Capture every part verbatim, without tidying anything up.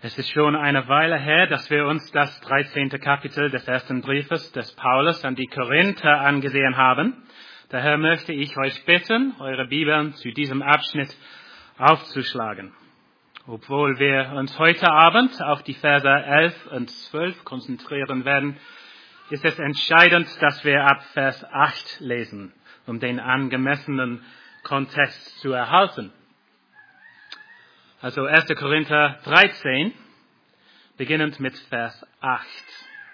Es ist schon eine Weile her, dass wir uns das dreizehnte Kapitel des ersten Briefes des Paulus an die Korinther angesehen haben. Daher möchte ich euch bitten, eure Bibeln zu diesem Abschnitt aufzuschlagen. Obwohl wir uns heute Abend auf die Verse elf und zwölf konzentrieren werden, ist es entscheidend, dass wir ab Vers acht lesen, um den angemessenen Kontext zu erhalten. Also erster Korinther dreizehn, beginnend mit Vers acht.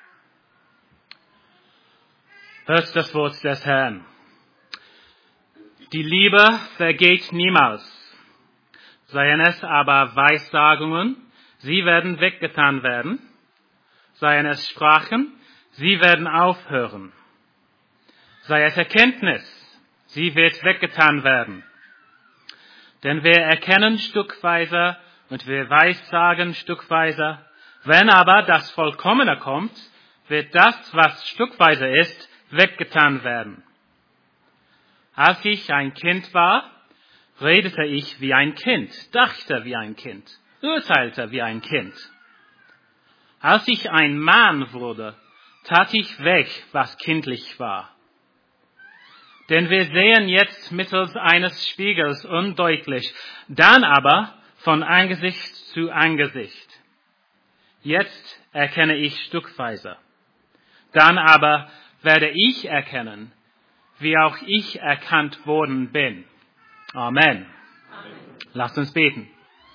Hört das Wort des Herrn. Die Liebe vergeht niemals. Seien es aber Weissagungen, sie werden weggetan werden. Seien es Sprachen, sie werden aufhören. Sei es Erkenntnis, sie wird weggetan werden. Denn wir erkennen stückweise und wir weissagen stückweise. Wenn aber das Vollkommene kommt, wird das, was stückweise ist, weggetan werden. Als ich ein Kind war, redete ich wie ein Kind, dachte wie ein Kind, urteilte wie ein Kind. Als ich ein Mann wurde, tat ich weg, was kindlich war. Denn wir sehen jetzt mittels eines Spiegels undeutlich, dann aber von Angesicht zu Angesicht. Jetzt erkenne ich stückweise. Dann aber werde ich erkennen, wie auch ich erkannt worden bin. Amen. Amen. Lasst uns beten.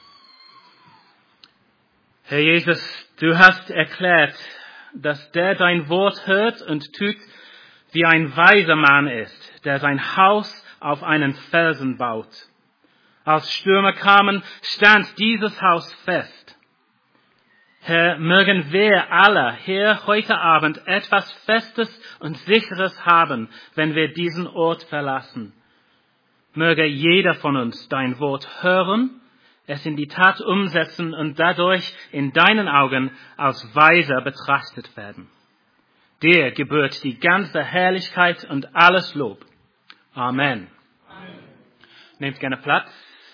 Herr Jesus, du hast erklärt, dass der dein Wort hört und tut, wie ein weiser Mann ist, der sein Haus auf einen Felsen baut. Als Stürme kamen, stand dieses Haus fest. Herr, mögen wir alle hier heute Abend etwas Festes und Sicheres haben, wenn wir diesen Ort verlassen. Möge jeder von uns dein Wort hören, es in die Tat umsetzen und dadurch in deinen Augen als weiser betrachtet werden. Dir gebührt die ganze Herrlichkeit und alles Lob. Amen. Amen. Nehmt gerne Platz.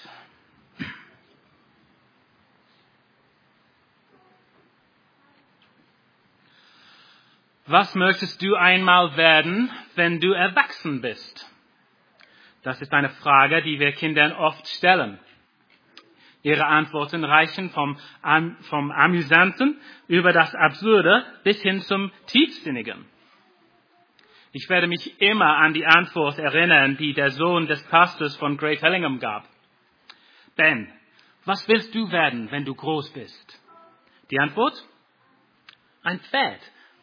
Was möchtest du einmal werden, wenn du erwachsen bist? Das ist eine Frage, die wir Kindern oft stellen. Ihre Antworten reichen vom, vom Amüsanten über das Absurde bis hin zum Tiefsinnigen. Ich werde mich immer an die Antwort erinnern, die der Sohn des Pastors von Great Hellingham gab. Ben, was willst du werden, wenn du groß bist? Die Antwort? Ein Pferd.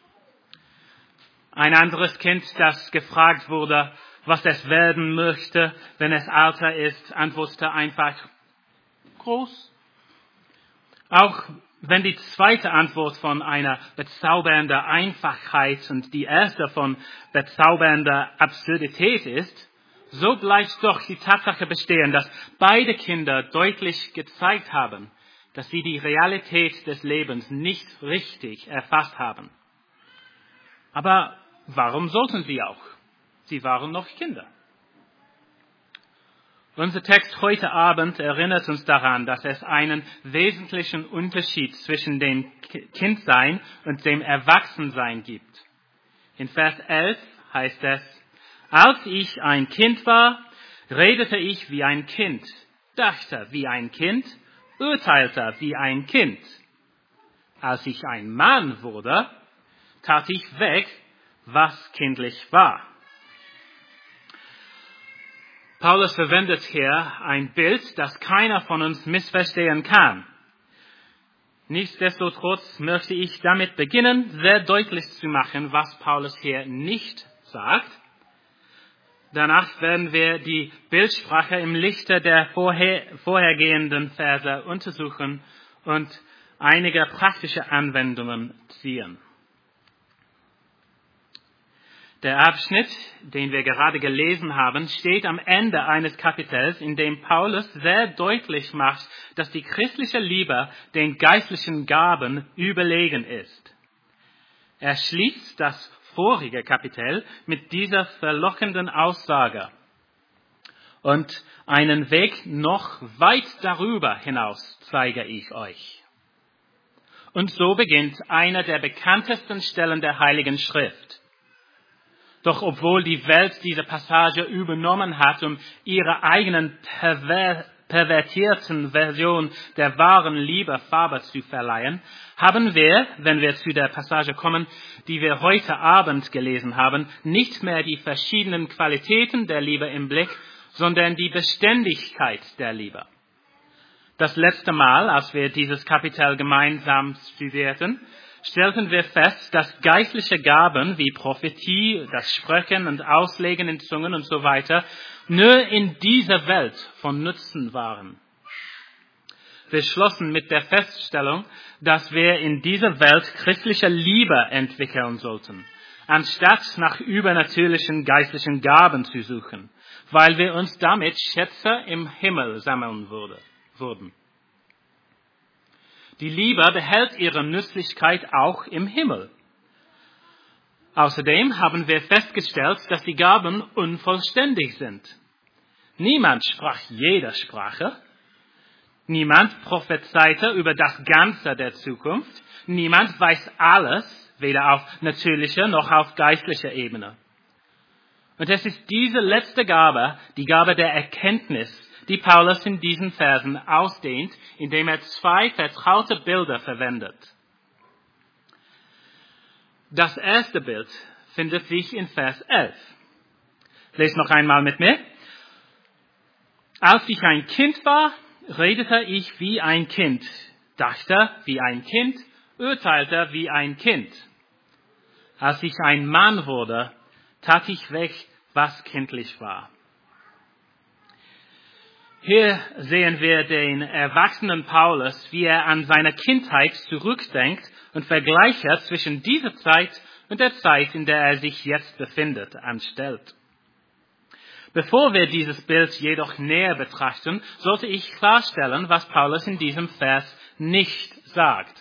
Ein anderes Kind, das gefragt wurde, was es werden möchte, wenn es älter ist, antwortete einfach, groß. Auch wenn die zweite Antwort von einer bezaubernden Einfachheit und die erste von bezaubernder Absurdität ist, so bleibt doch die Tatsache bestehen, dass beide Kinder deutlich gezeigt haben, dass sie die Realität des Lebens nicht richtig erfasst haben. Aber warum sollten sie auch? Sie waren noch Kinder. Unser Text heute Abend erinnert uns daran, dass es einen wesentlichen Unterschied zwischen dem Kindsein und dem Erwachsensein gibt. In Vers elf heißt es, als ich ein Kind war, redete ich wie ein Kind, dachte wie ein Kind, urteilte wie ein Kind. Als ich ein Mann wurde, tat ich weg, was kindlich war. Paulus verwendet hier ein Bild, das keiner von uns missverstehen kann. Nichtsdestotrotz möchte ich damit beginnen, sehr deutlich zu machen, was Paulus hier nicht sagt. Danach werden wir die Bildsprache im Lichte der vorher, vorhergehenden Verse untersuchen und einige praktische Anwendungen ziehen. Der Abschnitt, den wir gerade gelesen haben, steht am Ende eines Kapitels, in dem Paulus sehr deutlich macht, dass die christliche Liebe den geistlichen Gaben überlegen ist. Er schließt das vorige Kapitel mit dieser verlockenden Aussage. Und einen Weg noch weit darüber hinaus zeige ich euch. Und so beginnt einer der bekanntesten Stellen der Heiligen Schrift. Doch obwohl die Welt diese Passage übernommen hat, um ihre eigenen perver- pervertierten Version der wahren Liebe Farbe zu verleihen, haben wir, wenn wir zu der Passage kommen, die wir heute Abend gelesen haben, nicht mehr die verschiedenen Qualitäten der Liebe im Blick, sondern die Beständigkeit der Liebe. Das letzte Mal, als wir dieses Kapitel gemeinsam studierten, stellten wir fest, dass geistliche Gaben wie Prophetie, das Sprechen und Auslegen in Zungen und so weiter nur in dieser Welt von Nutzen waren. Wir schlossen mit der Feststellung, dass wir in dieser Welt christliche Liebe entwickeln sollten, anstatt nach übernatürlichen geistlichen Gaben zu suchen, weil wir uns damit Schätze im Himmel sammeln würde, würden. Die Liebe behält ihre Nützlichkeit auch im Himmel. Außerdem haben wir festgestellt, dass die Gaben unvollständig sind. Niemand sprach jede Sprache. Niemand prophezeite über das Ganze der Zukunft. Niemand weiß alles, weder auf natürlicher noch auf geistlicher Ebene. Und es ist diese letzte Gabe, die Gabe der Erkenntnis, die Paulus in diesen Versen ausdehnt, indem er zwei vertraute Bilder verwendet. Das erste Bild findet sich in Vers elf. Lest noch einmal mit mir. Als ich ein Kind war, redete ich wie ein Kind, dachte wie ein Kind, urteilte wie ein Kind. Als ich ein Mann wurde, tat ich weg, was kindlich war. Hier sehen wir den erwachsenen Paulus, wie er an seine Kindheit zurückdenkt und Vergleiche zwischen dieser Zeit und der Zeit, in der er sich jetzt befindet, anstellt. Bevor wir dieses Bild jedoch näher betrachten, sollte ich klarstellen, was Paulus in diesem Vers nicht sagt.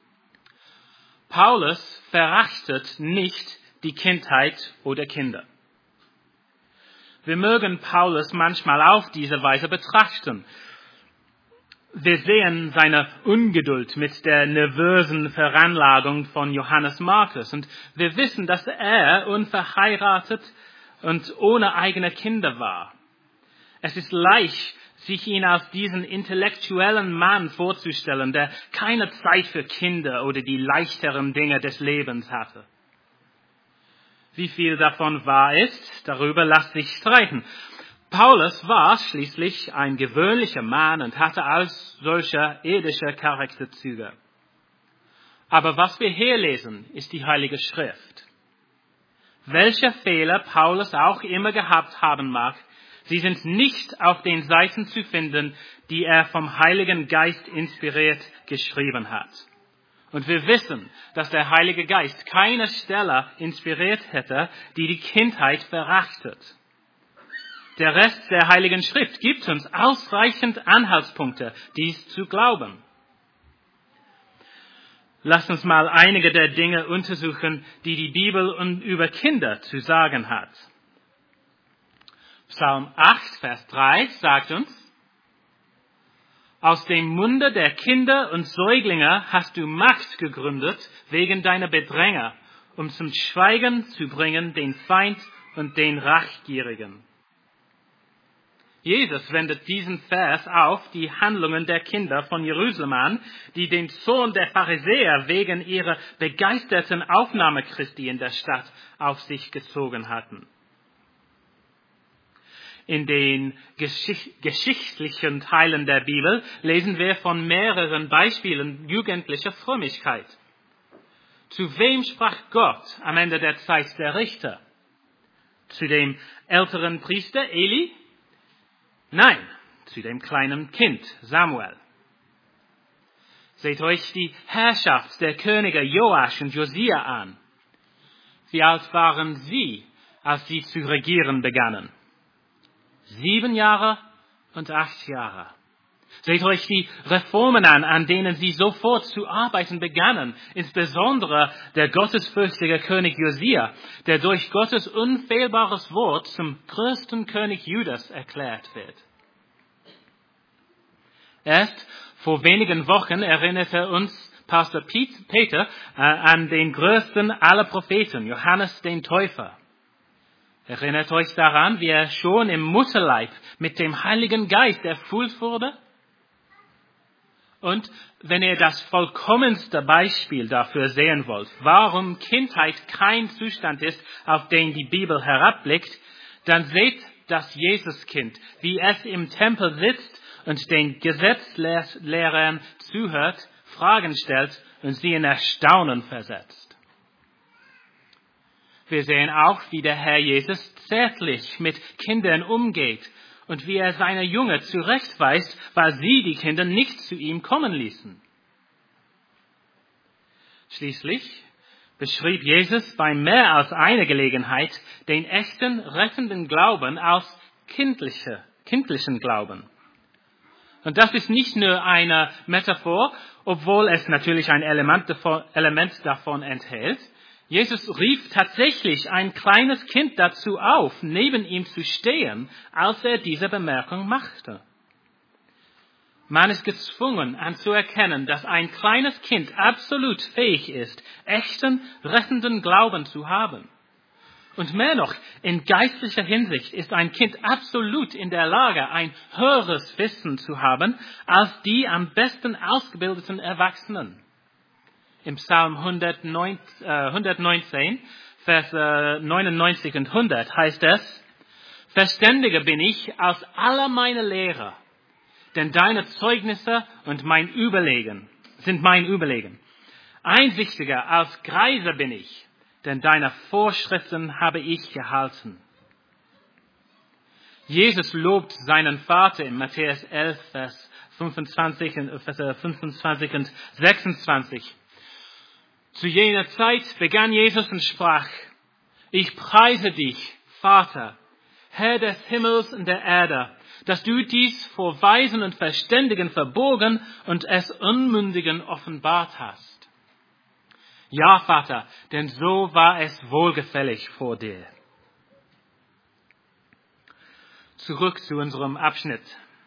Paulus verachtet nicht die Kindheit oder Kinder. Wir mögen Paulus manchmal auf diese Weise betrachten. Wir sehen seine Ungeduld mit der nervösen Veranlagung von Johannes Markus und wir wissen, dass er unverheiratet und ohne eigene Kinder war. Es ist leicht, sich ihn als diesen intellektuellen Mann vorzustellen, der keine Zeit für Kinder oder die leichteren Dinge des Lebens hatte. Wie viel davon wahr ist, darüber lässt sich streiten. Paulus war schließlich ein gewöhnlicher Mann und hatte als solcher irdische Charakterzüge. Aber was wir hier lesen, ist die Heilige Schrift. Welche Fehler Paulus auch immer gehabt haben mag, sie sind nicht auf den Seiten zu finden, die er vom Heiligen Geist inspiriert geschrieben hat. Und wir wissen, dass der Heilige Geist keine Stelle inspiriert hätte, die die Kindheit verachtet. Der Rest der Heiligen Schrift gibt uns ausreichend Anhaltspunkte, dies zu glauben. Lasst uns mal einige der Dinge untersuchen, die die Bibel über Kinder zu sagen hat. Psalm acht, Vers drei sagt uns, aus dem Munde der Kinder und Säuglinge hast du Macht gegründet wegen deiner Bedränger, um zum Schweigen zu bringen den Feind und den Rachgierigen. Jesus wendet diesen Vers auf die Handlungen der Kinder von Jerusalem an, die den Zorn der Pharisäer wegen ihrer begeisterten Aufnahme Christi in der Stadt auf sich gezogen hatten. In den geschicht- geschichtlichen Teilen der Bibel lesen wir von mehreren Beispielen jugendlicher Frömmigkeit. Zu wem sprach Gott am Ende der Zeit der Richter? Zu dem älteren Priester Eli? Nein, zu dem kleinen Kind Samuel. Seht euch die Herrschaft der Könige Joasch und Josia an. Wie alt waren sie, als sie zu regieren begannen? Sieben Jahre und acht Jahre. Seht euch die Reformen an, an denen sie sofort zu arbeiten begannen, insbesondere der gottesfürchtige König Josia, der durch Gottes unfehlbares Wort zum größten König Judas erklärt wird. Erst vor wenigen Wochen erinnerte uns Pastor Peter äh, an den größten aller Propheten, Johannes den Täufer. Erinnert euch daran, wie er schon im Mutterleib mit dem Heiligen Geist erfüllt wurde? Und wenn ihr das vollkommenste Beispiel dafür sehen wollt, warum Kindheit kein Zustand ist, auf den die Bibel herabblickt, dann seht das Jesuskind, wie es im Tempel sitzt und den Gesetzlehrern zuhört, Fragen stellt und sie in Erstaunen versetzt. Wir sehen auch, wie der Herr Jesus zärtlich mit Kindern umgeht und wie er seine Jünger zurechtweist, weil sie die Kinder nicht zu ihm kommen ließen. Schließlich beschrieb Jesus bei mehr als einer Gelegenheit den echten rettenden Glauben als kindliche, kindlichen Glauben. Und das ist nicht nur eine Metaphor, obwohl es natürlich ein Element davon, Element davon enthält. Jesus rief tatsächlich ein kleines Kind dazu auf, neben ihm zu stehen, als er diese Bemerkung machte. Man ist gezwungen anzuerkennen, dass ein kleines Kind absolut fähig ist, echten, rettenden Glauben zu haben. Und mehr noch, in geistlicher Hinsicht ist ein Kind absolut in der Lage, ein höheres Wissen zu haben, als die am besten ausgebildeten Erwachsenen. Im Psalm hundertneunzehn, Vers neunundneunzig und hundert heißt es, Verständiger bin ich als aller meine Lehrer, denn deine Zeugnisse und mein Überlegen sind mein Überlegen. Einsichtiger als Greiser bin ich, denn deine Vorschriften habe ich gehalten. Jesus lobt seinen Vater in Matthäus elf, Vers fünfundzwanzig und, Vers fünfundzwanzig und sechsundzwanzig. Zu jener Zeit begann Jesus und sprach, ich preise dich, Vater, Herr des Himmels und der Erde, dass du dies vor Weisen und Verständigen verborgen und es Unmündigen offenbart hast. Ja, Vater, denn so war es wohlgefällig vor dir. Zurück zu unserem Abschnitt.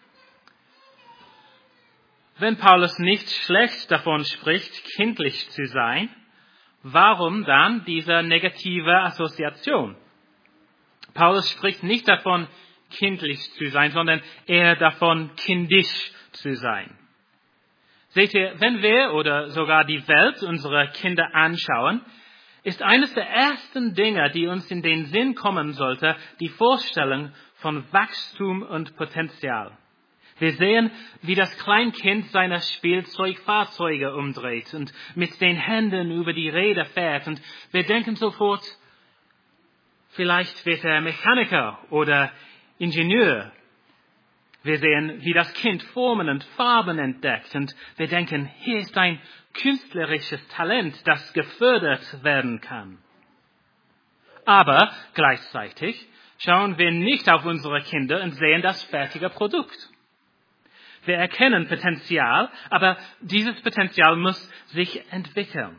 Wenn Paulus nicht schlecht davon spricht, kindlich zu sein, warum dann diese negative Assoziation? Paulus spricht nicht davon, kindlich zu sein, sondern eher davon, kindisch zu sein. Seht ihr, wenn wir oder sogar die Welt unsere Kinder anschauen, ist eines der ersten Dinge, die uns in den Sinn kommen sollte, die Vorstellung von Wachstum und Potenzial. Wir sehen, wie das Kleinkind seine Spielzeugfahrzeuge umdreht und mit den Händen über die Räder fährt. Und wir denken sofort, vielleicht wird er Mechaniker oder Ingenieur. Wir sehen, wie das Kind Formen und Farben entdeckt. Und wir denken, hier ist ein künstlerisches Talent, das gefördert werden kann. Aber gleichzeitig schauen wir nicht auf unsere Kinder und sehen das fertige Produkt. Wir erkennen Potenzial, aber dieses Potenzial muss sich entwickeln.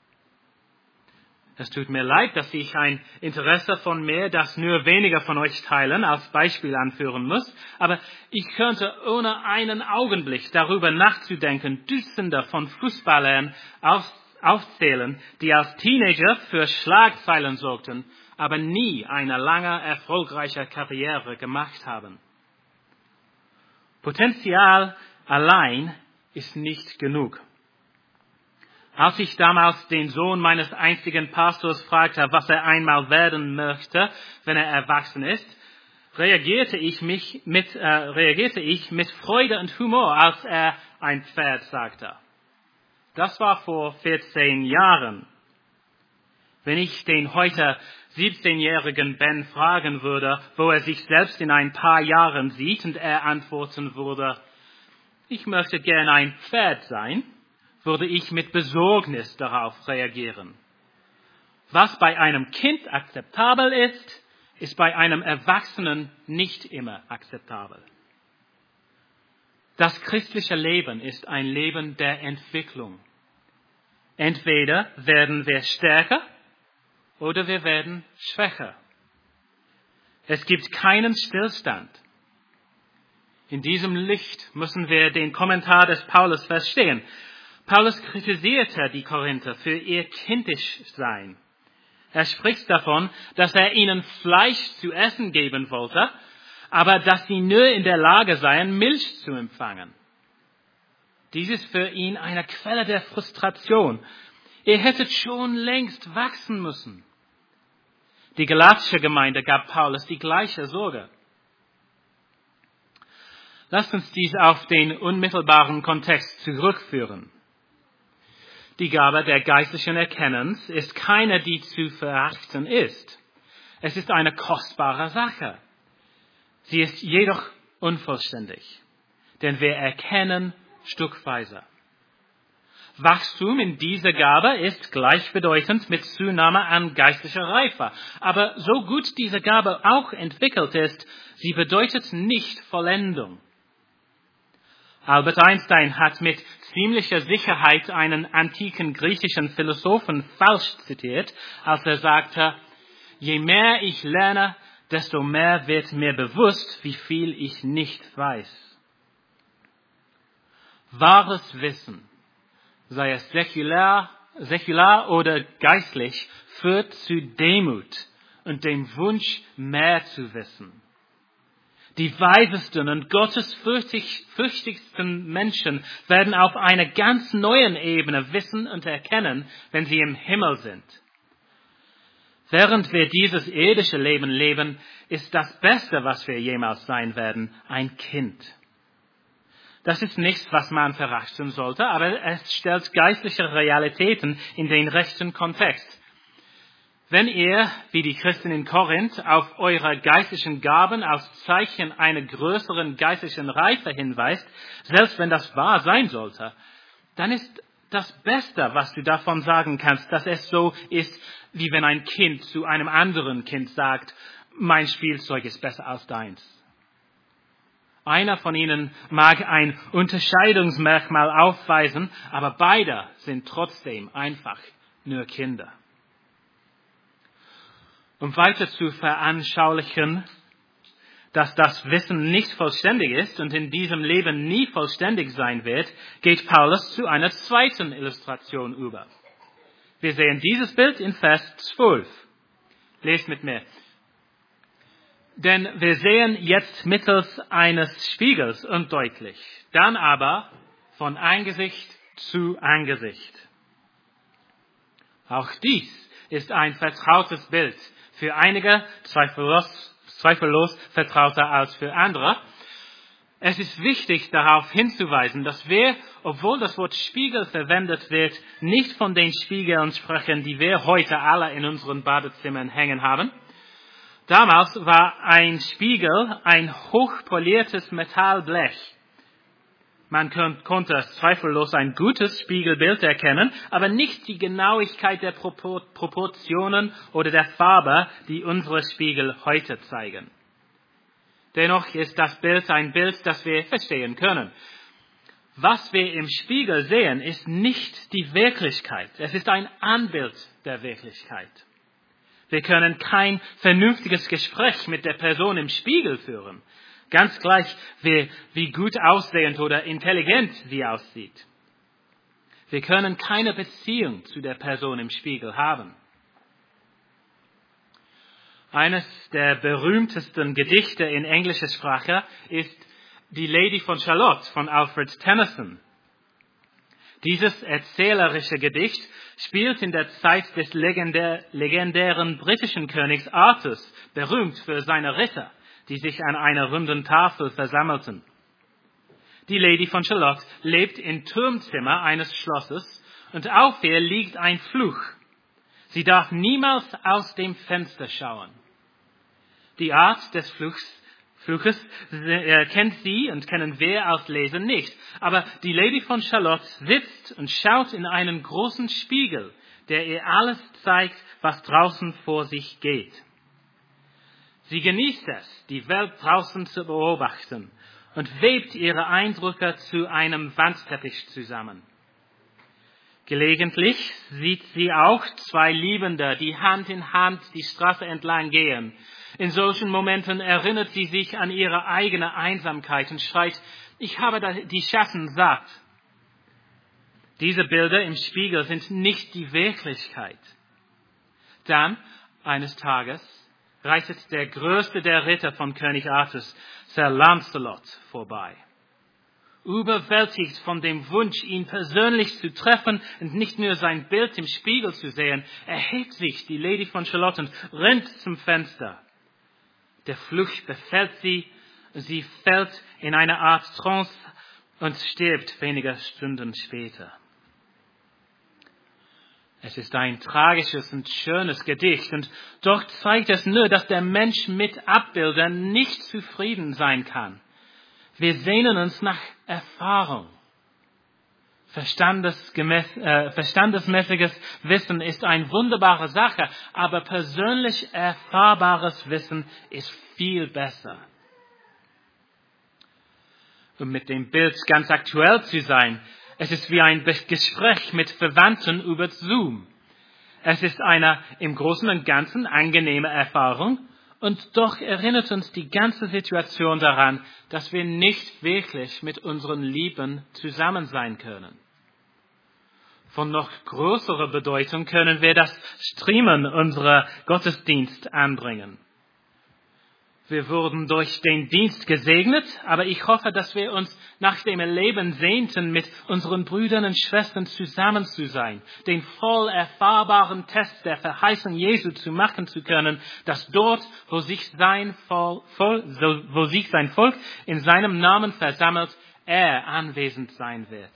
Es tut mir leid, dass ich ein Interesse von mir, das nur weniger von euch teilen, als Beispiel anführen muss, aber ich könnte ohne einen Augenblick darüber nachzudenken, Dutzende von Fußballern aufzählen, die als Teenager für Schlagzeilen sorgten, aber nie eine lange, erfolgreiche Karriere gemacht haben. Potenzial allein ist nicht genug. Als ich damals den Sohn meines einzigen Pastors fragte, was er einmal werden möchte, wenn er erwachsen ist, reagierte ich, mich mit, äh, reagierte ich mit Freude und Humor, als er ein Pferd sagte. Das war vor vierzehn Jahren. Wenn ich den heute siebzehnjährigen Ben fragen würde, wo er sich selbst in ein paar Jahren sieht, und er antworten würde, ich möchte gern ein Pferd sein, würde ich mit Besorgnis darauf reagieren. Was bei einem Kind akzeptabel ist, ist bei einem Erwachsenen nicht immer akzeptabel. Das christliche Leben ist ein Leben der Entwicklung. Entweder werden wir stärker oder wir werden schwächer. Es gibt keinen Stillstand. In diesem Licht müssen wir den Kommentar des Paulus verstehen. Paulus kritisierte die Korinther für ihr Kindischsein. Er spricht davon, dass er ihnen Fleisch zu essen geben wollte, aber dass sie nur in der Lage seien, Milch zu empfangen. Dies ist für ihn eine Quelle der Frustration. Ihr hättet schon längst wachsen müssen. Die galatische Gemeinde gab Paulus die gleiche Sorge. Lasst uns dies auf den unmittelbaren Kontext zurückführen. Die Gabe der geistlichen Erkennens ist keine, die zu verachten ist. Es ist eine kostbare Sache. Sie ist jedoch unvollständig, denn wir erkennen stückweise. Wachstum in dieser Gabe ist gleichbedeutend mit Zunahme an geistlicher Reife. Aber so gut diese Gabe auch entwickelt ist, sie bedeutet nicht Vollendung. Albert Einstein hat mit ziemlicher Sicherheit einen antiken griechischen Philosophen falsch zitiert, als er sagte, je mehr ich lerne, desto mehr wird mir bewusst, wie viel ich nicht weiß. Wahres Wissen, sei es säkular, säkular oder geistlich, führt zu Demut und dem Wunsch, mehr zu wissen. Die weisesten und gottesfürchtigsten Menschen werden auf einer ganz neuen Ebene wissen und erkennen, wenn sie im Himmel sind. Während wir dieses irdische Leben leben, ist das Beste, was wir jemals sein werden, ein Kind. Das ist nichts, was man verachten sollte, aber es stellt geistliche Realitäten in den rechten Kontext. Wenn ihr, wie die Christen in Korinth, auf eure geistlichen Gaben als Zeichen einer größeren geistlichen Reife hinweist, selbst wenn das wahr sein sollte, dann ist das Beste, was du davon sagen kannst, dass es so ist, wie wenn ein Kind zu einem anderen Kind sagt, mein Spielzeug ist besser als deins. Einer von ihnen mag ein Unterscheidungsmerkmal aufweisen, aber beide sind trotzdem einfach nur Kinder. Um weiter zu veranschaulichen, dass das Wissen nicht vollständig ist und in diesem Leben nie vollständig sein wird, geht Paulus zu einer zweiten Illustration über. Wir sehen dieses Bild in Vers zwölf. Lest mit mir. Denn wir sehen jetzt mittels eines Spiegels undeutlich, dann aber von Angesicht zu Angesicht. Auch dies ist ein vertrautes Bild. Für einige zweifellos, zweifellos vertrauter als für andere. Es ist wichtig, darauf hinzuweisen, dass wir, obwohl das Wort Spiegel verwendet wird, nicht von den Spiegeln sprechen, die wir heute alle in unseren Badezimmern hängen haben. Damals war ein Spiegel ein hochpoliertes Metallblech. Man konnte zweifellos ein gutes Spiegelbild erkennen, aber nicht die Genauigkeit der Proportionen oder der Farbe, die unsere Spiegel heute zeigen. Dennoch ist das Bild ein Bild, das wir verstehen können. Was wir im Spiegel sehen, ist nicht die Wirklichkeit. Es ist ein Anbild der Wirklichkeit. Wir können kein vernünftiges Gespräch mit der Person im Spiegel führen. Ganz gleich, wie, wie gut aussehend oder intelligent sie aussieht. Wir können keine Beziehung zu der Person im Spiegel haben. Eines der berühmtesten Gedichte in englischer Sprache ist Die Lady von Shalott von Alfred Tennyson. Dieses erzählerische Gedicht spielt in der Zeit des legendär, legendären britischen Königs Arthurs, berühmt für seine Ritter, die sich an einer runden Tafel versammelten. Die Lady von Shalott lebt im Turmzimmer eines Schlosses und auf ihr liegt ein Fluch. Sie darf niemals aus dem Fenster schauen. Die Art des Fluchs, Fluches kennt sie und kennen wir als Leser nicht. Aber die Lady von Shalott sitzt und schaut in einen großen Spiegel, der ihr alles zeigt, was draußen vor sich geht. Sie genießt es, die Welt draußen zu beobachten und webt ihre Eindrücke zu einem Wandteppich zusammen. Gelegentlich sieht sie auch zwei Liebende, die Hand in Hand die Straße entlang gehen. In solchen Momenten erinnert sie sich an ihre eigene Einsamkeit und schreit, ich habe die Schatten satt. Diese Bilder im Spiegel sind nicht die Wirklichkeit. Dann, eines Tages, reitet der größte der Ritter von König Artus, Sir Lancelot, vorbei. Überwältigt von dem Wunsch, ihn persönlich zu treffen und nicht nur sein Bild im Spiegel zu sehen, erhebt sich die Lady von Shalott und rennt zum Fenster. Der Fluch befällt sie, sie fällt in eine Art Trance und stirbt wenige Stunden später. Es ist ein tragisches und schönes Gedicht und doch zeigt es nur, dass der Mensch mit Abbildern nicht zufrieden sein kann. Wir sehnen uns nach Erfahrung. Verstandesgemäß, äh, verstandesmäßiges Wissen ist eine wunderbare Sache, aber persönlich erfahrbares Wissen ist viel besser. Um mit dem Bild ganz aktuell zu sein, es ist wie ein Gespräch mit Verwandten über Zoom. Es ist eine im Großen und Ganzen angenehme Erfahrung und doch erinnert uns die ganze Situation daran, dass wir nicht wirklich mit unseren Lieben zusammen sein können. Von noch größerer Bedeutung können wir das Streamen unserer Gottesdienst anbringen. Wir wurden durch den Dienst gesegnet, aber ich hoffe, dass wir uns nach dem Erleben sehnten, mit unseren Brüdern und Schwestern zusammen zu sein, den voll erfahrbaren Test der Verheißung Jesu zu machen zu können, dass dort, wo sich sein Volk, wo sich sein Volk in seinem Namen versammelt, er anwesend sein wird.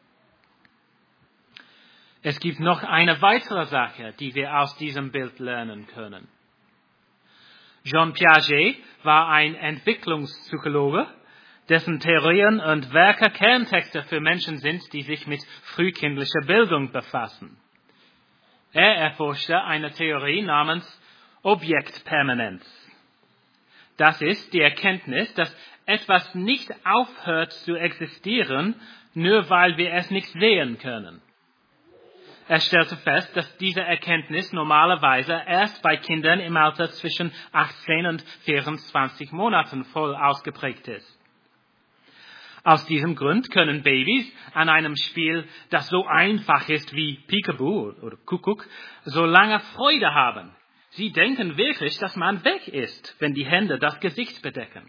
Es gibt noch eine weitere Sache, die wir aus diesem Bild lernen können. Jean Piaget war ein Entwicklungspsychologe, dessen Theorien und Werke Kerntexte für Menschen sind, die sich mit frühkindlicher Bildung befassen. Er erforschte eine Theorie namens Objektpermanenz. Das ist die Erkenntnis, dass etwas nicht aufhört zu existieren, nur weil wir es nicht sehen können. Er stellte fest, dass diese Erkenntnis normalerweise erst bei Kindern im Alter zwischen achtzehn und vierundzwanzig Monaten voll ausgeprägt ist. Aus diesem Grund können Babys an einem Spiel, das so einfach ist wie Peekaboo oder Kuckuck, so lange Freude haben. Sie denken wirklich, dass man weg ist, wenn die Hände das Gesicht bedecken.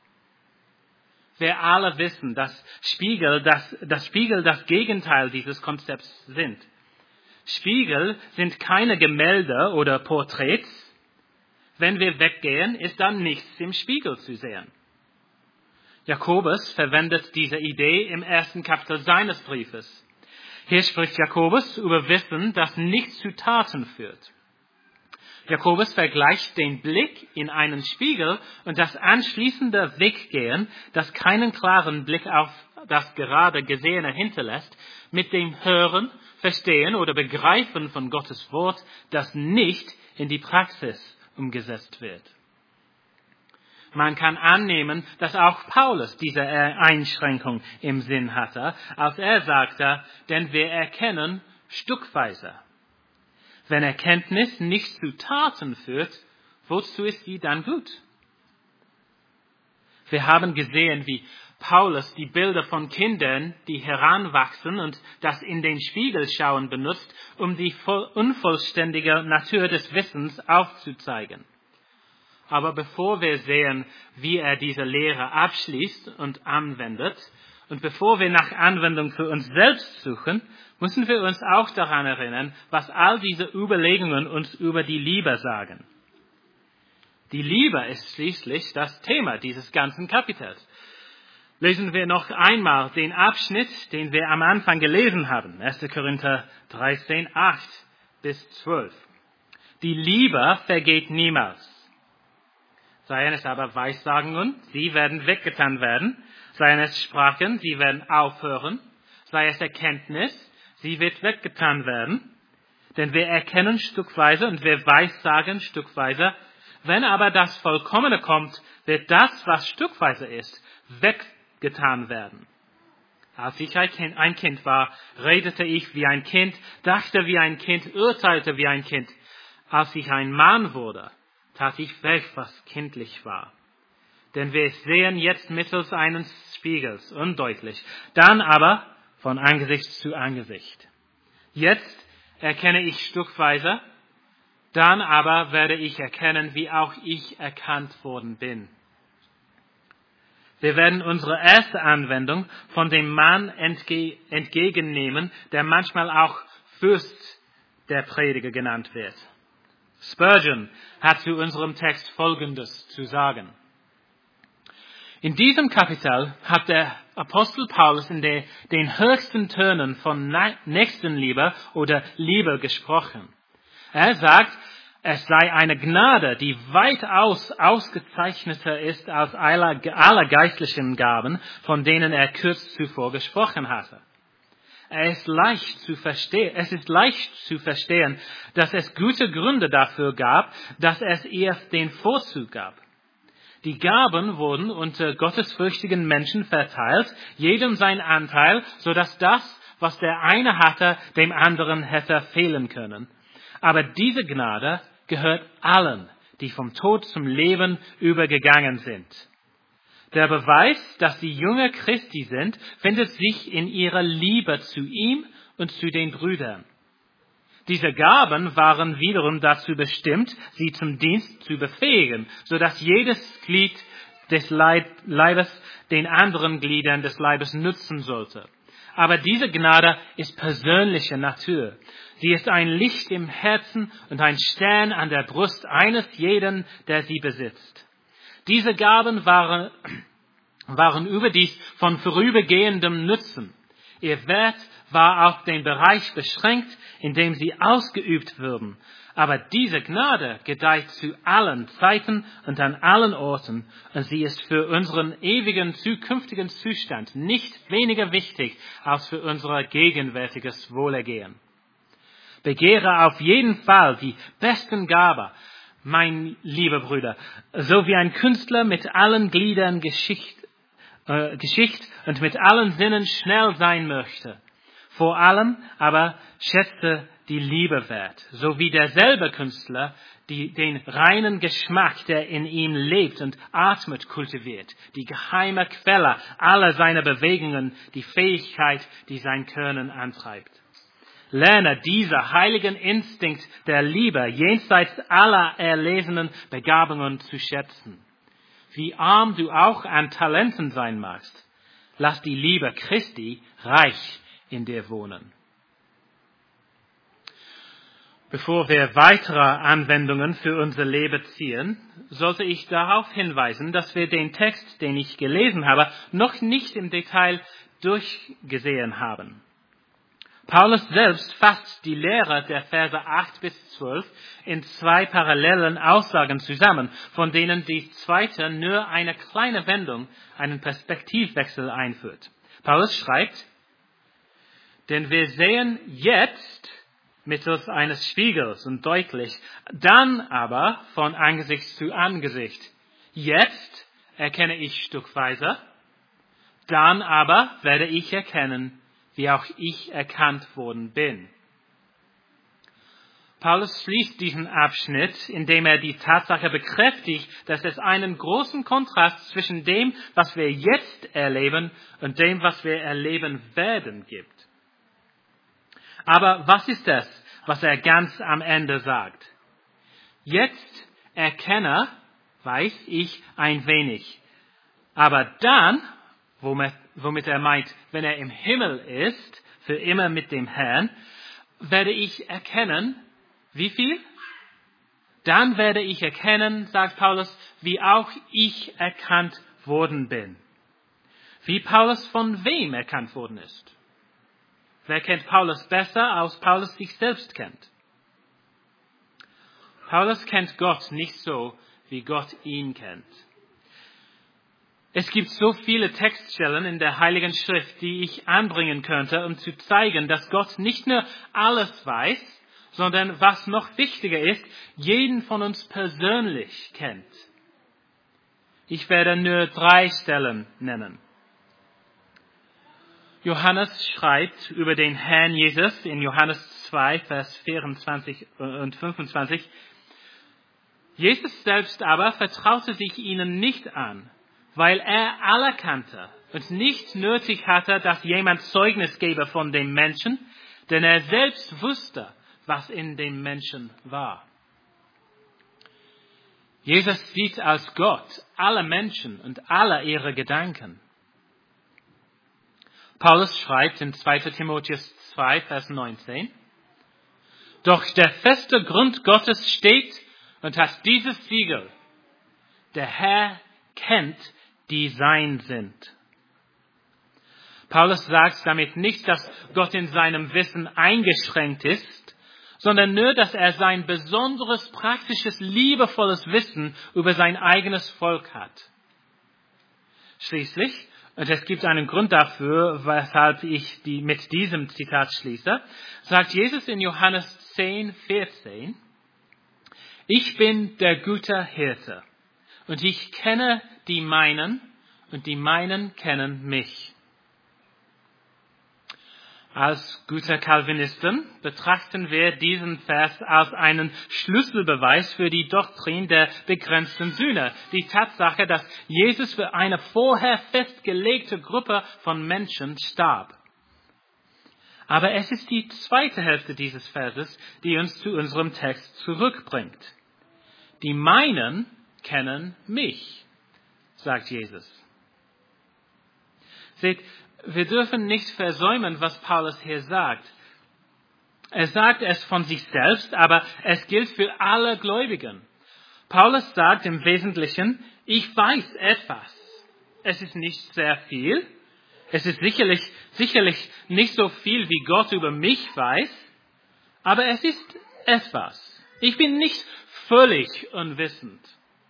Wir alle wissen, dass Spiegel das, dass Spiegel das Gegenteil dieses Konzepts sind. Spiegel sind keine Gemälde oder Porträts. Wenn wir weggehen, ist dann nichts im Spiegel zu sehen. Jakobus verwendet diese Idee im ersten Kapitel seines Briefes. Hier spricht Jakobus über Wissen, das nicht zu Taten führt. Jakobus vergleicht den Blick in einen Spiegel und das anschließende Weggehen, das keinen klaren Blick auf das gerade Gesehene hinterlässt, mit dem Hören, Verstehen oder Begreifen von Gottes Wort, das nicht in die Praxis umgesetzt wird. Man kann annehmen, dass auch Paulus diese Einschränkung im Sinn hatte, als er sagte, denn wir erkennen stückweise. Wenn Erkenntnis nicht zu Taten führt, wozu ist sie dann gut? Wir haben gesehen, wie Paulus die Bilder von Kindern, die heranwachsen und das in den Spiegel schauen benutzt, um die unvollständige Natur des Wissens aufzuzeigen. Aber bevor wir sehen, wie er diese Lehre abschließt und anwendet, und bevor wir nach Anwendung für uns selbst suchen, müssen wir uns auch daran erinnern, was all diese Überlegungen uns über die Liebe sagen. Die Liebe ist schließlich das Thema dieses ganzen Kapitels. Lesen wir noch einmal den Abschnitt, den wir am Anfang gelesen haben. erster Korinther dreizehn, acht bis zwölf. Die Liebe vergeht niemals. Seien es aber Weissagungen, sie werden weggetan werden. Seien es Sprachen, sie werden aufhören. Sei es Erkenntnis, sie wird weggetan werden. Denn wir erkennen stückweise und wir weissagen stückweise. Wenn aber das Vollkommene kommt, wird das, was stückweise ist, weggetan werden. Als ich ein Kind war, redete ich wie ein Kind, dachte wie ein Kind, urteilte wie ein Kind. Als ich ein Mann wurde, tat ich weg, was kindlich war. Denn wir sehen jetzt mittels eines Spiegels undeutlich. Dann aber von Angesicht zu Angesicht. Jetzt erkenne ich stückweise, dann aber werde ich erkennen, wie auch ich erkannt worden bin. Wir werden unsere erste Anwendung von dem Mann entge- entgegennehmen, der manchmal auch Fürst der Prediger genannt wird. Spurgeon hat zu unserem Text Folgendes zu sagen. In diesem Kapitel hat der Apostel Paulus in de, den höchsten Tönen von Nächstenliebe oder Liebe gesprochen. Er sagt, es sei eine Gnade, die weitaus ausgezeichneter ist als aller, aller geistlichen Gaben, von denen er kurz zuvor gesprochen hatte. Er ist leicht zu verstehen, es ist leicht zu verstehen, dass es gute Gründe dafür gab, dass es ihr den Vorzug gab. Die Gaben wurden unter gottesfürchtigen Menschen verteilt, jedem sein Anteil, so dass das, was der eine hatte, dem anderen hätte fehlen können. Aber diese Gnade gehört allen, die vom Tod zum Leben übergegangen sind. Der Beweis, dass sie Jünger Christi sind, findet sich in ihrer Liebe zu ihm und zu den Brüdern. Diese Gaben waren wiederum dazu bestimmt, sie zum Dienst zu befähigen, sodass jedes Glied des Leibes den anderen Gliedern des Leibes nützen sollte. Aber diese Gnade ist persönlicher Natur. Sie ist ein Licht im Herzen und ein Stern an der Brust eines jeden, der sie besitzt. Diese Gaben waren, waren überdies von vorübergehendem Nutzen. Ihr Wert war auf den Bereich beschränkt, in dem sie ausgeübt würden. Aber diese Gnade gedeiht zu allen Zeiten und an allen Orten, und sie ist für unseren ewigen zukünftigen Zustand nicht weniger wichtig als für unser gegenwärtiges Wohlergehen. Begehre auf jeden Fall die besten Gaben, mein lieber Brüder, so wie ein Künstler mit allen Gliedern Geschicht, äh, Geschicht und mit allen Sinnen schnell sein möchte. Vor allem aber schätze die Liebe wert, so wie derselbe Künstler die, den reinen Geschmack, der in ihm lebt und atmet, kultiviert, die geheime Quelle aller seiner Bewegungen, die Fähigkeit, die sein Können antreibt. Lerne dieser heiligen Instinkt der Liebe jenseits aller erlesenen Begabungen zu schätzen. Wie arm du auch an Talenten sein magst, lass die Liebe Christi reich in dir wohnen. Bevor wir weitere Anwendungen für unser Leben ziehen, sollte ich darauf hinweisen, dass wir den Text, den ich gelesen habe, noch nicht im Detail durchgesehen haben. Paulus selbst fasst die Lehre der Verse acht bis zwölf in zwei parallelen Aussagen zusammen, von denen die zweite nur eine kleine Wendung, einen Perspektivwechsel einführt. Paulus schreibt, denn wir sehen jetzt mittels eines Spiegels und deutlich, dann aber von Angesicht zu Angesicht. Jetzt erkenne ich stückweise, dann aber werde ich erkennen, wie auch ich erkannt worden bin. Paulus schließt diesen Abschnitt, indem er die Tatsache bekräftigt, dass es einen großen Kontrast zwischen dem, was wir jetzt erleben, und dem, was wir erleben werden, gibt. Aber was ist das, was er ganz am Ende sagt? Jetzt erkenne, weiß ich ein wenig. Aber dann, womit, womit er meint, wenn er im Himmel ist, für immer mit dem Herrn, werde ich erkennen, wie viel? Dann werde ich erkennen, sagt Paulus, wie auch ich erkannt worden bin. Wie Paulus von wem erkannt worden ist. Wer kennt Paulus besser, als Paulus sich selbst kennt? Paulus kennt Gott nicht so, wie Gott ihn kennt. Es gibt so viele Textstellen in der Heiligen Schrift, die ich anbringen könnte, um zu zeigen, dass Gott nicht nur alles weiß, sondern was noch wichtiger ist, jeden von uns persönlich kennt. Ich werde nur drei Stellen nennen. Johannes schreibt über den Herrn Jesus in Johannes zwei, Vers vierundzwanzig und fünfundzwanzig. Jesus selbst aber vertraute sich ihnen nicht an, weil er alle kannte, Und nicht nötig hatte, dass jemand Zeugnis gebe von dem Menschen, denn er selbst wusste, was in dem Menschen war. Jesus sieht als Gott alle Menschen und alle ihre Gedanken. Paulus schreibt in zweiter Timotheus zwei, Vers neunzehn, doch der feste Grund Gottes steht und hat dieses Siegel: Der Herr kennt, die sein sind. Paulus sagt damit nicht, dass Gott in seinem Wissen eingeschränkt ist, sondern nur, dass er sein besonderes, praktisches, liebevolles Wissen über sein eigenes Volk hat. Schließlich, und es gibt einen Grund dafür, weshalb ich die, mit diesem Zitat schließe, sagt Jesus in Johannes zehn, vierzehn, ich bin der gute Hirte und ich kenne die meinen und die meinen kennen mich. Als gute Calvinisten betrachten wir diesen Vers als einen Schlüsselbeweis für die Doktrin der begrenzten Sühne. Die Tatsache, dass Jesus für eine vorher festgelegte Gruppe von Menschen starb. Aber es ist die zweite Hälfte dieses Verses, die uns zu unserem Text zurückbringt. Die meinen kennen mich, sagt Jesus. Seht, wir dürfen nicht versäumen, was Paulus hier sagt. Er sagt es von sich selbst, aber es gilt für alle Gläubigen. Paulus sagt im Wesentlichen, ich weiß etwas. Es ist nicht sehr viel. Es ist sicherlich, sicherlich nicht so viel, wie Gott über mich weiß. Aber es ist etwas. Ich bin nicht völlig unwissend.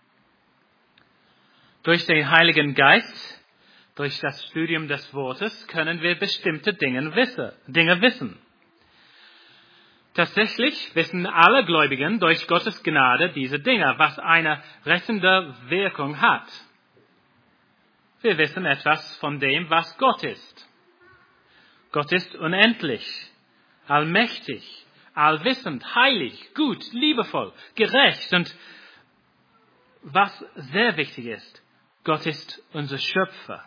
Durch den Heiligen Geist, durch das Studium des Wortes können wir bestimmte Dinge wissen. Tatsächlich wissen alle Gläubigen durch Gottes Gnade diese Dinge, was eine rettende Wirkung hat. Wir wissen etwas von dem, was Gott ist. Gott ist unendlich, allmächtig, allwissend, heilig, gut, liebevoll, gerecht und was sehr wichtig ist, Gott ist unser Schöpfer.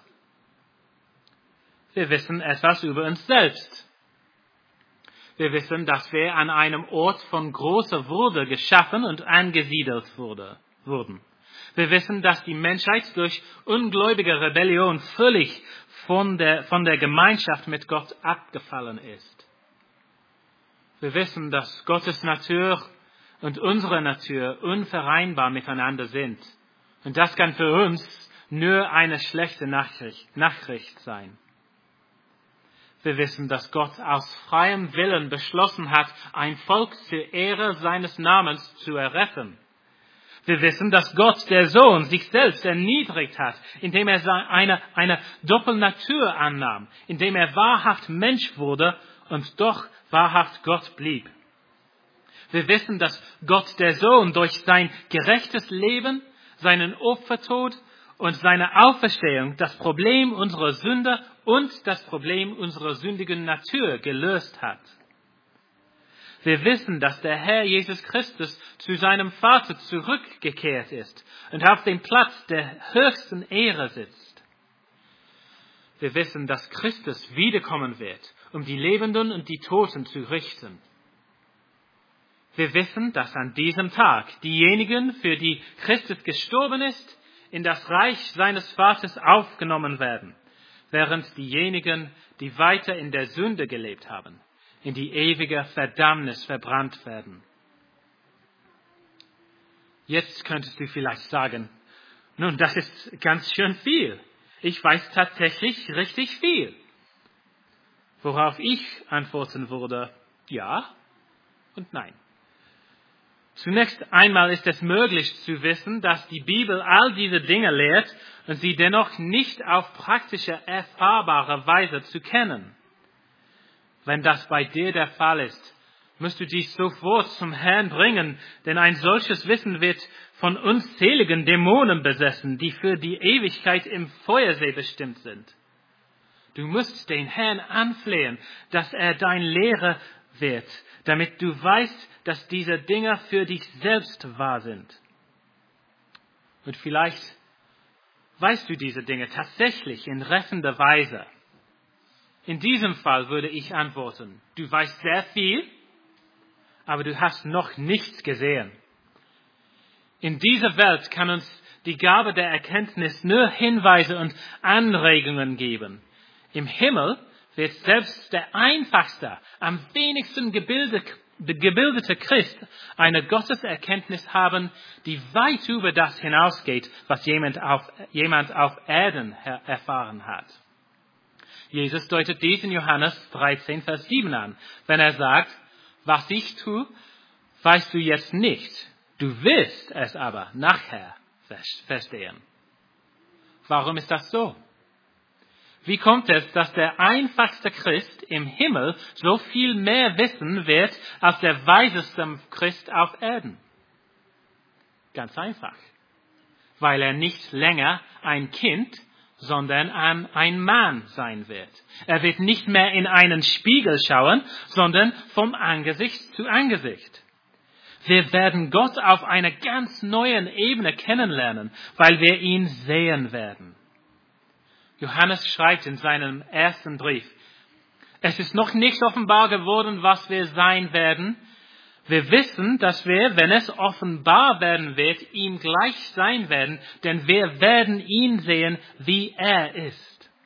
Wir wissen etwas über uns selbst. Wir wissen, dass wir an einem Ort von großer Würde geschaffen und angesiedelt wurde, wurden. Wir wissen, dass die Menschheit durch ungläubige Rebellion völlig von der, von der Gemeinschaft mit Gott abgefallen ist. Wir wissen, dass Gottes Natur und unsere Natur unvereinbar miteinander sind. Und das kann für uns nur eine schlechte Nachricht, Nachricht sein. Wir wissen, dass Gott aus freiem Willen beschlossen hat, ein Volk zur Ehre seines Namens zu erretten. Wir wissen, dass Gott, der Sohn, sich selbst erniedrigt hat, indem er eine, eine Doppelnatur annahm, indem er wahrhaft Mensch wurde und doch wahrhaft Gott blieb. Wir wissen, dass Gott, der Sohn, durch sein gerechtes Leben, seinen Opfertod und seine Auferstehung das Problem unserer Sünde und das Problem unserer sündigen Natur gelöst hat. Wir wissen, dass der Herr Jesus Christus zu seinem Vater zurückgekehrt ist und auf dem Platz der höchsten Ehre sitzt. Wir wissen, dass Christus wiederkommen wird, um die Lebenden und die Toten zu richten. Wir wissen, dass an diesem Tag diejenigen, für die Christus gestorben ist, in das Reich seines Vaters aufgenommen werden, während diejenigen, die weiter in der Sünde gelebt haben, in die ewige Verdammnis verbrannt werden. Jetzt könntest du vielleicht sagen, nun, das ist ganz schön viel. Ich weiß tatsächlich richtig viel. Worauf ich antworten würde, ja und nein. Zunächst einmal ist es möglich zu wissen, dass die Bibel all diese Dinge lehrt und sie dennoch nicht auf praktische, erfahrbare Weise zu kennen. Wenn das bei dir der Fall ist, musst du dich sofort zum Herrn bringen, denn ein solches Wissen wird von unzähligen Dämonen besessen, die für die Ewigkeit im Feuersee bestimmt sind. Du musst den Herrn anflehen, dass er dein Lehrer wird, damit du weißt, dass diese Dinge für dich selbst wahr sind. Und vielleicht weißt du diese Dinge tatsächlich in treffender Weise? In diesem Fall würde ich antworten, du weißt sehr viel, aber du hast noch nichts gesehen. In dieser Welt kann uns die Gabe der Erkenntnis nur Hinweise und Anregungen geben. Im Himmel wird selbst der einfachste, am wenigsten gebildete, gebildete Christ eine Gotteserkenntnis haben, die weit über das hinausgeht, was jemand auf, jemand auf Erden erfahren hat. Jesus deutet dies in Johannes dreizehn, Vers sieben an, wenn er sagt, was ich tue, weißt du jetzt nicht. Du wirst es aber nachher verstehen. Warum ist das so? Wie kommt es, dass der einfachste Christ im Himmel so viel mehr wissen wird als der weiseste Christ auf Erden? Ganz einfach. Weil er nicht länger ein Kind, sondern ein Mann sein wird. Er wird nicht mehr in einen Spiegel schauen, sondern vom Angesicht zu Angesicht. Wir werden Gott auf einer ganz neuen Ebene kennenlernen, weil wir ihn sehen werden. Johannes schreibt in seinem ersten Brief, es ist noch nicht offenbar geworden, was wir sein werden. Wir wissen, dass wir, wenn es offenbar werden wird, ihm gleich sein werden, denn wir werden ihn sehen, wie er ist.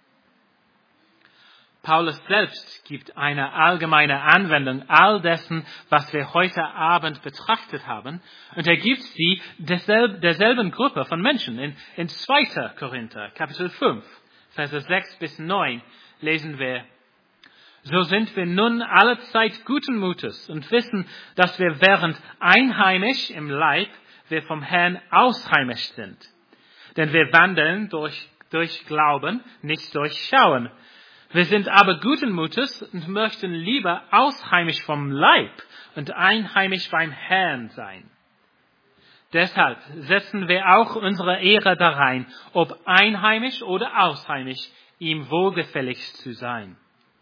Paulus selbst gibt eine allgemeine Anwendung all dessen, was wir heute Abend betrachtet haben, und er gibt sie derselben, derselben Gruppe von Menschen. In, in zweiter Korinther, Kapitel fünf, Verse sechs bis neun, lesen wir, so sind wir nun allezeit guten Mutes und wissen, dass wir während einheimisch im Leib, wir vom Herrn ausheimisch sind. Denn wir wandeln durch, durch Glauben, nicht durch Schauen. Wir sind aber guten Mutes und möchten lieber ausheimisch vom Leib und einheimisch beim Herrn sein. Deshalb setzen wir auch unsere Ehre darein, ob einheimisch oder ausheimisch, ihm wohlgefällig zu sein.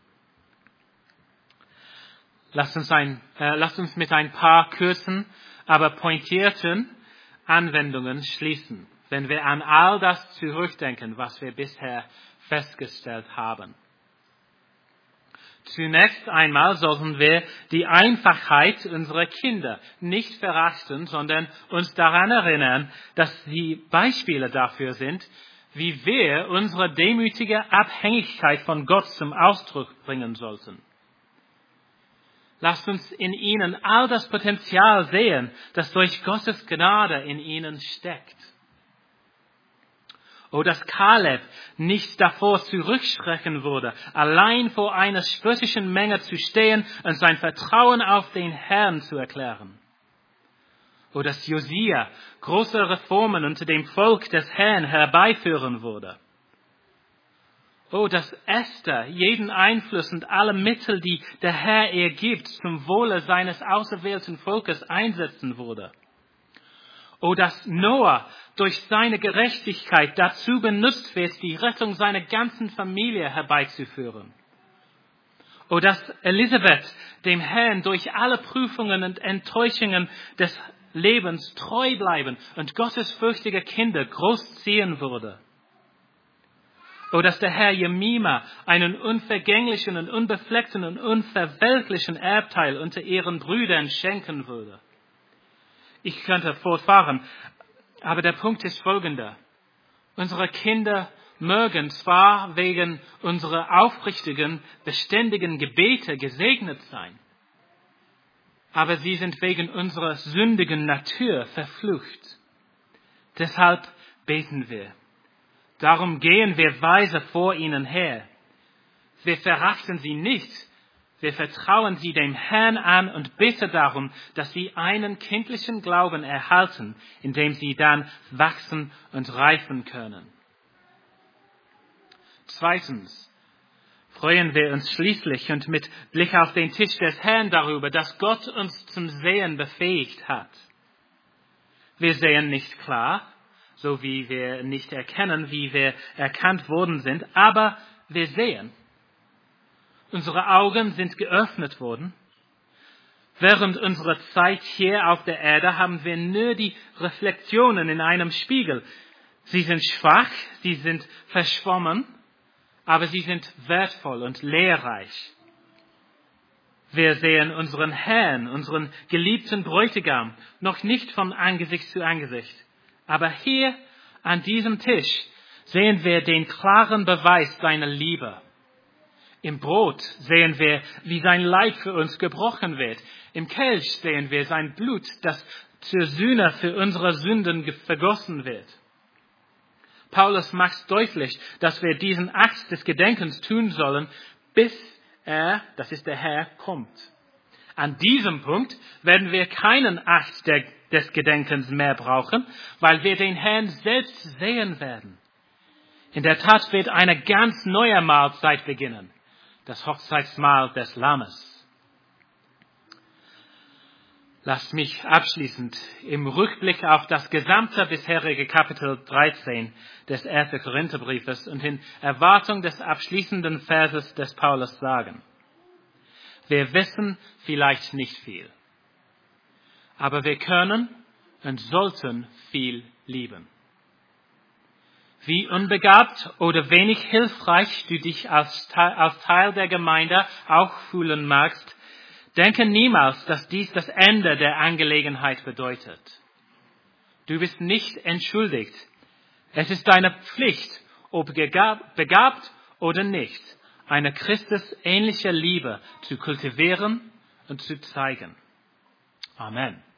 Lasst uns, ein, äh, lasst uns mit ein paar kurzen, aber pointierten Anwendungen schließen, wenn wir an all das zurückdenken, was wir bisher festgestellt haben. Zunächst einmal sollten wir die Einfachheit unserer Kinder nicht verachten, sondern uns daran erinnern, dass sie Beispiele dafür sind, wie wir unsere demütige Abhängigkeit von Gott zum Ausdruck bringen sollten. Lasst uns in ihnen all das Potenzial sehen, das durch Gottes Gnade in ihnen steckt. Oh, dass Kaleb nicht davor zurückschrecken würde, allein vor einer spöttischen Menge zu stehen und sein Vertrauen auf den Herrn zu erklären. Oh, dass Josia große Reformen unter dem Volk des Herrn herbeiführen würde. Oh, dass Esther jeden Einfluss und alle Mittel, die der Herr ihr gibt, zum Wohle seines auserwählten Volkes einsetzen würde. Oh, dass Noah durch seine Gerechtigkeit dazu benutzt wird, die Rettung seiner ganzen Familie herbeizuführen. Oh, dass Elisabeth dem Herrn durch alle Prüfungen und Enttäuschungen des Lebens treu bleiben und gottesfürchtige Kinder großziehen würde. Oh, dass der Herr Jemima einen unvergänglichen und unbefleckten und unverwelklichen Erbteil unter ihren Brüdern schenken würde. Ich könnte fortfahren, aber der Punkt ist folgender. Unsere Kinder mögen zwar wegen unserer aufrichtigen, beständigen Gebete gesegnet sein, aber sie sind wegen unserer sündigen Natur verflucht. Deshalb beten wir. Darum gehen wir weise vor ihnen her. Wir verachten sie nicht. Wir vertrauen sie dem Herrn an und bitten darum, dass sie einen kindlichen Glauben erhalten, in dem sie dann wachsen und reifen können. Zweitens freuen wir uns schließlich und mit Blick auf den Tisch des Herrn darüber, dass Gott uns zum Sehen befähigt hat. Wir sehen nicht klar, so wie wir nicht erkennen, wie wir erkannt worden sind, aber wir sehen. Unsere Augen sind geöffnet worden. Während unserer Zeit hier auf der Erde haben wir nur die Reflexionen in einem Spiegel. Sie sind schwach, sie sind verschwommen, aber sie sind wertvoll und lehrreich. Wir sehen unseren Herrn, unseren geliebten Bräutigam, noch nicht von Angesicht zu Angesicht. Aber hier an diesem Tisch sehen wir den klaren Beweis seiner Liebe. Im Brot sehen wir, wie sein Leib für uns gebrochen wird. Im Kelch sehen wir sein Blut, das zur Sühne für unsere Sünden vergossen wird. Paulus macht deutlich, dass wir diesen Akt des Gedenkens tun sollen, bis er, das ist der Herr, kommt. An diesem Punkt werden wir keinen Akt der, des Gedenkens mehr brauchen, weil wir den Herrn selbst sehen werden. In der Tat wird eine ganz neue Mahlzeit beginnen, das Hochzeitsmahl des Lammes. Lasst mich abschließend im Rückblick auf das gesamte bisherige Kapitel dreizehn des ersten Korintherbriefes und in Erwartung des abschließenden Verses des Paulus sagen. Wir wissen vielleicht nicht viel, aber wir können und sollten viel lieben. Wie unbegabt oder wenig hilfreich du dich als Teil der Gemeinde auch fühlen magst, denke niemals, dass dies das Ende der Angelegenheit bedeutet. Du bist nicht entschuldigt. Es ist deine Pflicht, ob begabt oder nicht, eine christusähnliche Liebe zu kultivieren und zu zeigen. Amen.